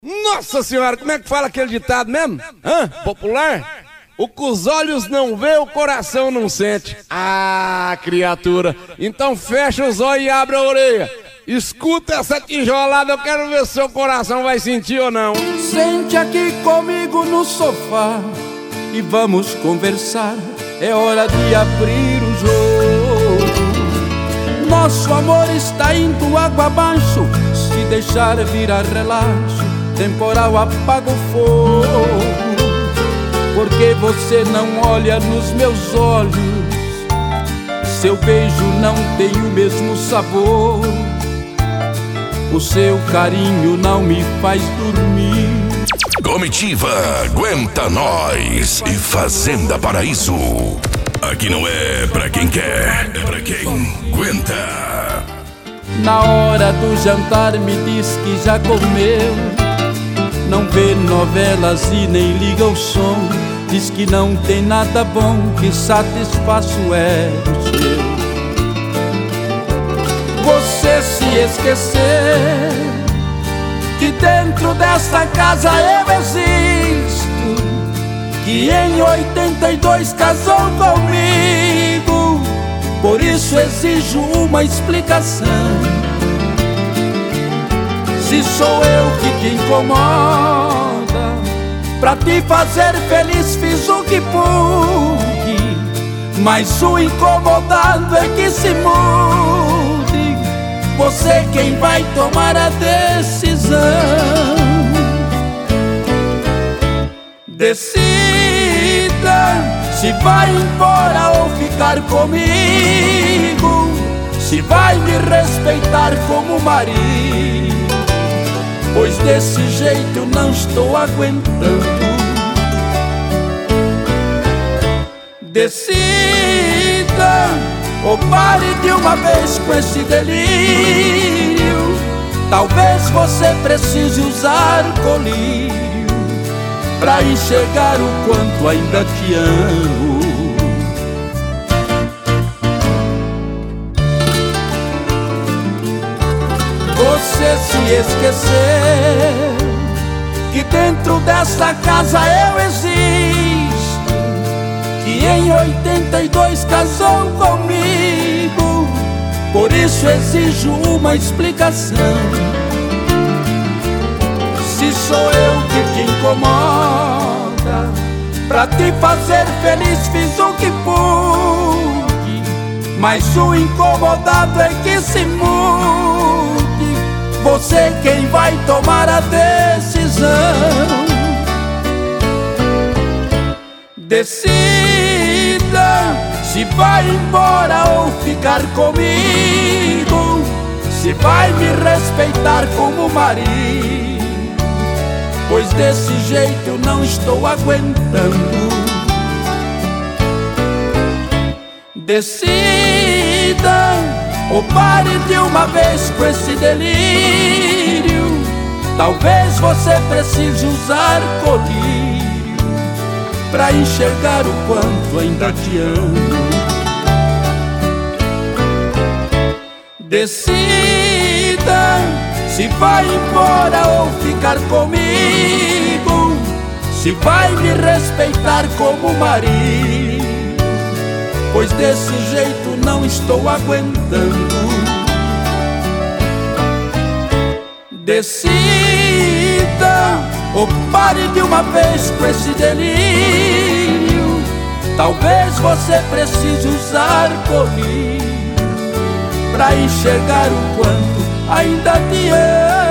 Nossa senhora, como é que fala aquele ditado mesmo? Hã? Popular? O que os olhos não vê, o coração não sente. Ah, criatura, então fecha os olhos e abre a orelha. Escuta essa tijolada, eu quero ver se seu coração vai sentir ou não. Sente aqui comigo no sofá e vamos conversar. É hora de abrir o jogo. Nosso amor está indo água abaixo. Se deixar virar relaxo, temporal apaga o fogo. Porque você não olha nos meus olhos, seu beijo não tem o mesmo sabor, o seu carinho não me faz dormir. Comitiva Aguenta Nós e Fazenda Paraíso. Aqui não é pra quem quer, é pra quem aguenta. Na hora do jantar me diz que já comeu, não vê novelas e nem liga o som. Diz que não tem nada bom que satisfaça o ego seu. Você se esqueceu que dentro desta casa eu existo, que em 82 casou comigo. Por isso exijo uma explicação. Se sou eu que te incomoda, pra te fazer feliz fiz o que pude, mas o incomodado é que se mude. Você quem vai tomar a decisão. Decida se vai embora ou ficar comigo, se vai me respeitar como marido, pois desse jeito não estou aguentando. Decida ou pare de uma vez com esse delírio. Talvez você precise usar colírio pra enxergar o quanto ainda te amo. Você se esqueceu que dentro desta casa eu existo, que em 82 casou comigo. Por isso exijo uma explicação. Se sou eu que te incomoda, pra te fazer feliz fiz o que pude, mas o incomodado é que se mude. Você quem vai tomar a decisão. Decida se vai embora ou ficar comigo, se vai me respeitar como marido, pois desse jeito não estou aguentando. Decida ou pare de uma vez com esse delírio. Talvez você precise usar colírio pra enxergar o quanto ainda te amo. Decida se vai embora ou ficar comigo, se vai me respeitar como marido, pois desse jeito não estou aguentando. Decida ou pare de uma vez com esse delírio. Talvez você precise usar colírio pra enxergar o quanto ainda te amo.